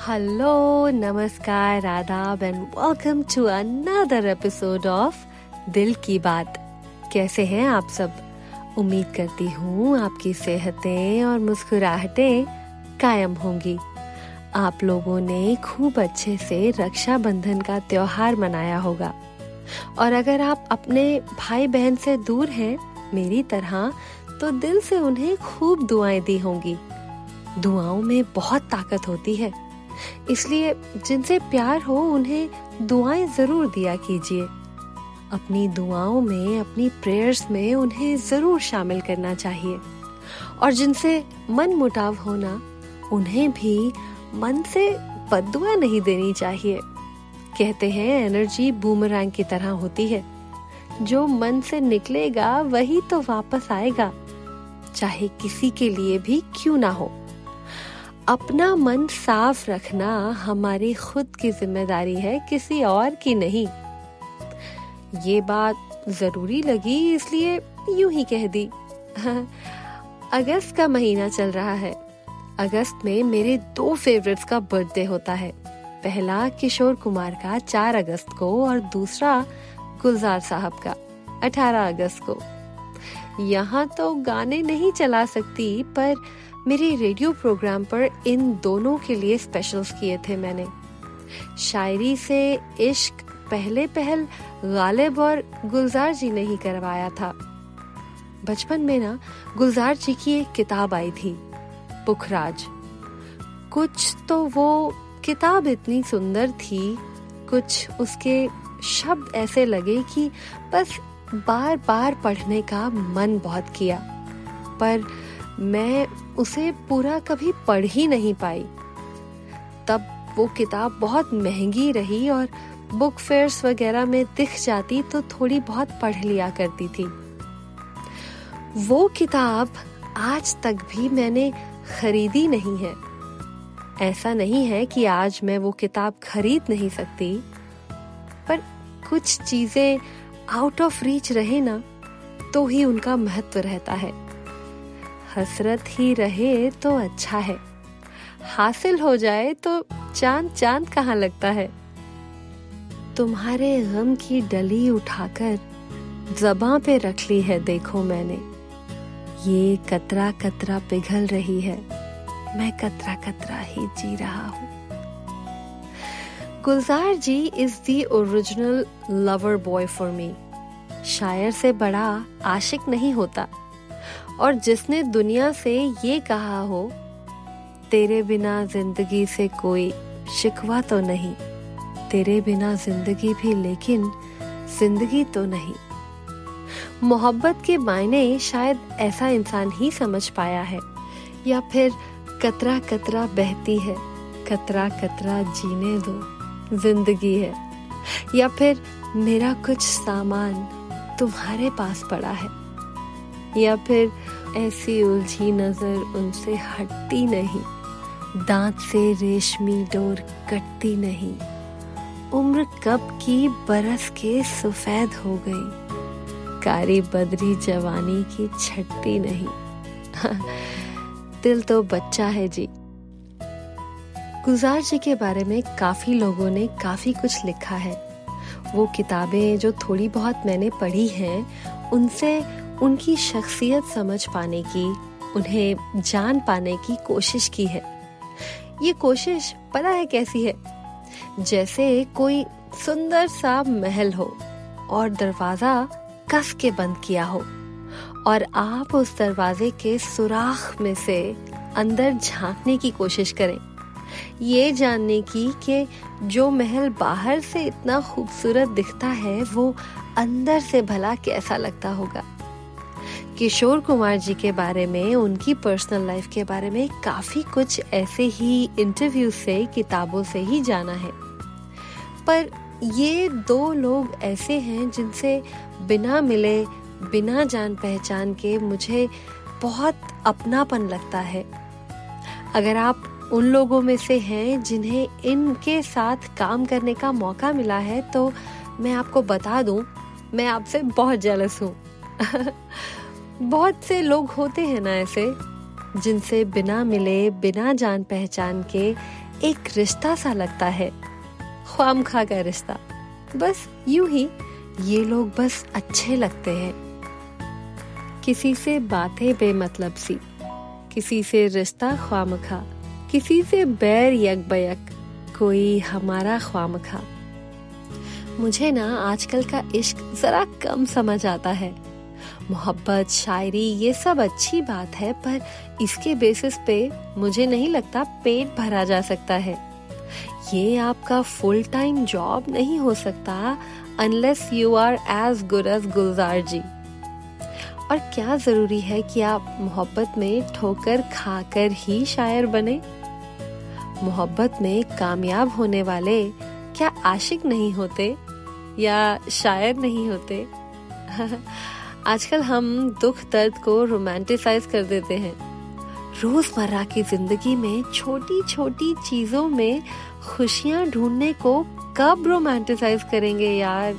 Hello, नमस्कार, आदाब and welcome to another episode of दिल की बात। कैसे हैं आप सब? उम्मीद करती हूँ आपकी सेहतें और मुस्कुराहटें कायम होंगी। आप लोगों ने खूब अच्छे से रक्षाबंधन का त्योहार मनाया होगा और अगर आप अपने भाई बहन से दूर हैं मेरी तरह तो दिल से उन्हें खूब दुआएं दी होंगी। दुआओं में बहुत ताकत होती है, इसलिए जिनसे प्यार हो उन्हें दुआएं जरूर दिया कीजिए। अपनी दुआओं में, अपनी प्रेयर्स में उन्हें जरूर शामिल करना चाहिए और जिनसे मन मुटाव होना उन्हें भी मन से बद्दुआ नहीं देनी चाहिए। कहते हैं एनर्जी बूमरैंग की तरह होती है, जो मन से निकलेगा वही तो वापस आएगा, चाहे किसी के लिए भी क्यों ना हो। अपना मन साफ रखना हमारी खुद की जिम्मेदारी है, किसी और की नहीं। ये बात जरूरी लगी इसलिए यूं ही कह दी। अगस्त का महीना चल रहा है। अगस्त में मेरे 2 फेवरेट्स का बर्थडे होता है। पहला किशोर कुमार का 4 अगस्त को और दूसरा गुलजार साहब का 18 अगस्त को। यहाँ तो गाने नहीं चला सकती, पर मेरे रेडियो प्रोग्राम पर इन दोनों के लिए स्पेशल्स किए थे मैंने। शायरी से इश्क पहले पहल गालिब और गुलजार जी ने ही करवाया था। बचपन में ना गुलजार जी की एक किताब आई थी, पुखराज। कुछ तो वो किताब इतनी सुंदर थी, कुछ उसके शब्द ऐसे लगे कि बस बार बार पढ़ने का मन बहुत किया, पर मैं उसे पूरा कभी पढ़ ही नहीं पाई। तब वो किताब बहुत महंगी रही और बुक फेयर्स वगैरह में दिख जाती तो थोड़ी बहुत पढ़ लिया करती थी। वो किताब आज तक भी मैंने खरीदी नहीं है। ऐसा नहीं है कि आज मैं वो किताब खरीद नहीं सकती, पर कुछ चीजें आउट ऑफ रीच रहे ना तो ही उनका महत्व रहता है। हसरत ही रहे तो अच्छा है, हासिल हो जाए तो चांद चांद कहाँ लगता है। तुम्हारे गम की डली उठाकर ज़बां पे रख ली है देखो मैंने। ये कतरा कतरा पिघल रही है, मैं कतरा कतरा ही जी रहा हूँ। Gulzar ji is the original lover boy for me. शायर से बड़ा आशिक नहीं होता, और जिसने दुनिया से ये कहा हो तेरे बिना जिंदगी से कोई शिकवा तो नहीं, तेरे बिना जिंदगी भी लेकिन जिंदगी तो नहीं। मोहब्बत के मायने शायद ऐसा इंसान ही समझ पाया है, या फिर कतरा कतरा बहती है, कतरा कतरा जीने दो जिंदगी है, या फिर मेरा कुछ सामान तुम्हारे पास पड़ा है, या फिर ऐसी उलझी नजर उनसे हटती नहीं, दांत से रेशमी डोर कटती नहीं, उम्र कब की बरस के सफेद हो गई, कारी बदरी जवानी की छटती नहीं। दिल तो बच्चा है जी। गुलजार जी के बारे में काफी लोगों ने काफी कुछ लिखा है। वो किताबें जो थोड़ी बहुत मैंने पढ़ी हैं, उनसे उनकी शख्सियत समझ पाने की, उन्हें जान पाने की कोशिश की है। ये कोशिश पता है कैसी है? जैसे कोई सुंदर सा महल हो और दरवाजा कस के बंद किया हो और आप उस दरवाजे के सुराख में से अंदर झांकने की कोशिश करें, ये जानने की कि जो महल बाहर से इतना खूबसूरत दिखता है वो अंदर से भला कैसा लगता होगा। किशोर कुमार जी के बारे में, उनकी पर्सनल लाइफ के बारे में काफी कुछ ऐसे ही इंटरव्यू से, किताबों से ही जाना है। पर ये 2 लोग ऐसे हैं जिनसे बिना मिले, बिना जान पहचान के मुझे बहुत अपनापन लगता है। अगर आप उन लोगों में से हैं जिन्हें इनके साथ काम करने का मौका मिला है तो मैं आपको बता दूं, मैं आपसे बहुत जेलस हूँ। बहुत से लोग होते हैं ना ऐसे, जिनसे बिना मिले, बिना जान पहचान के एक रिश्ता सा लगता है, ख्वामखा का रिश्ता। बस यूं ही ये लोग बस अच्छे लगते हैं। किसी से बातें बेमतलब सी, किसी से रिश्ता ख्वामखा, किसी से बैर यकबयक, कोई हमारा ख्वामखा। मुझे ना आजकल का इश्क जरा कम समझ आता है। मोहब्बत, शायरी ये सब अच्छी बात है, पर इसके बेसिस पे मुझे नहीं लगता पेट भरा जा सकता है। ये आपका फुल टाइम जॉब नहीं हो सकता unless you are as good as Gulzar ji. और क्या जरूरी है कि आप मोहब्बत में ठोकर खाकर ही शायर बने? मोहब्बत में कामयाब होने वाले क्या आशिक नहीं होते या शायर नहीं होते? आजकल हम दुख दर्द को रोमांटिसाइज कर देते हैं। रोजमर्रा की जिंदगी में छोटी छोटी चीजों में खुशियां ढूंढने को कब रोमांटिसाइज करेंगे यार?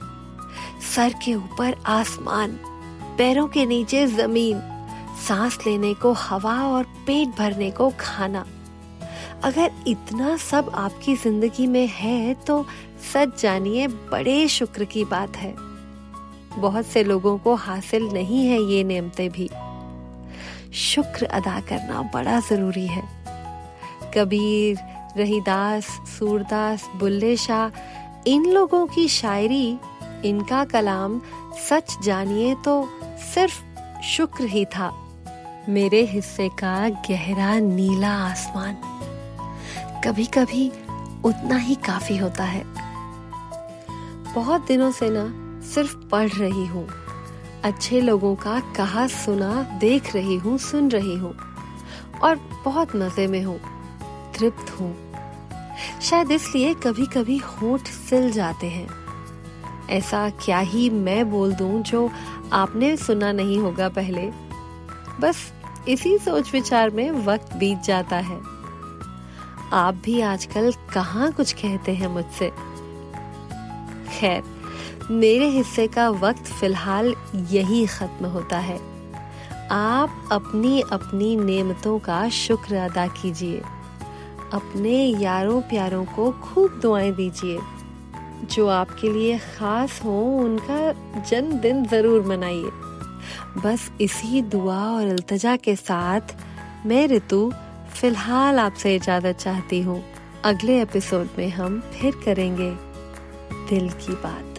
सर के ऊपर आसमान, पैरों के नीचे जमीन, सांस लेने को हवा और पेट भरने को खाना। अगर इतना सब आपकी जिंदगी में है तो सच जानिए बड़े शुक्र की बात है। बहुत से लोगों को हासिल नहीं है ये नेमतें भी। शुक्र अदा करना बड़ा जरूरी है। कबीर, रहीदास, सूरदास, बुल्ले शाह, इन लोगों की शायरी, इनका कलाम सच जानिए तो सिर्फ शुक्र ही था। मेरे हिस्से का गहरा नीला आसमान कभी कभी उतना ही काफी होता है। बहुत दिनों से ना सिर्फ पढ़ रही हूँ, अच्छे लोगों का कहा सुना देख रही हूँ, सुन रही हूँ और बहुत मजे में हूँ, तृप्त हूँ। शायद इसलिए कभी कभी होंठ सिल जाते हैं। ऐसा क्या ही मैं बोल दूं जो आपने सुना नहीं होगा पहले। बस इसी सोच विचार में वक्त बीत जाता है। आप भी आजकल कहाँ कुछ कहते हैं मुझसे। खैर, मेरे हिस्से का वक्त फिलहाल यही खत्म होता है। आप अपनी अपनी नेमतों का शुक्र अदा कीजिए। अपने यारों प्यारों को खूब दुआएं दीजिए। जो आपके लिए खास हो उनका जन्मदिन जरूर मनाइए। बस इसी दुआ और इल्तिजा के साथ मैं ऋतु फिलहाल आपसे इजाजत चाहती हूँ। अगले एपिसोड में हम फिर करेंगे दिल की बात।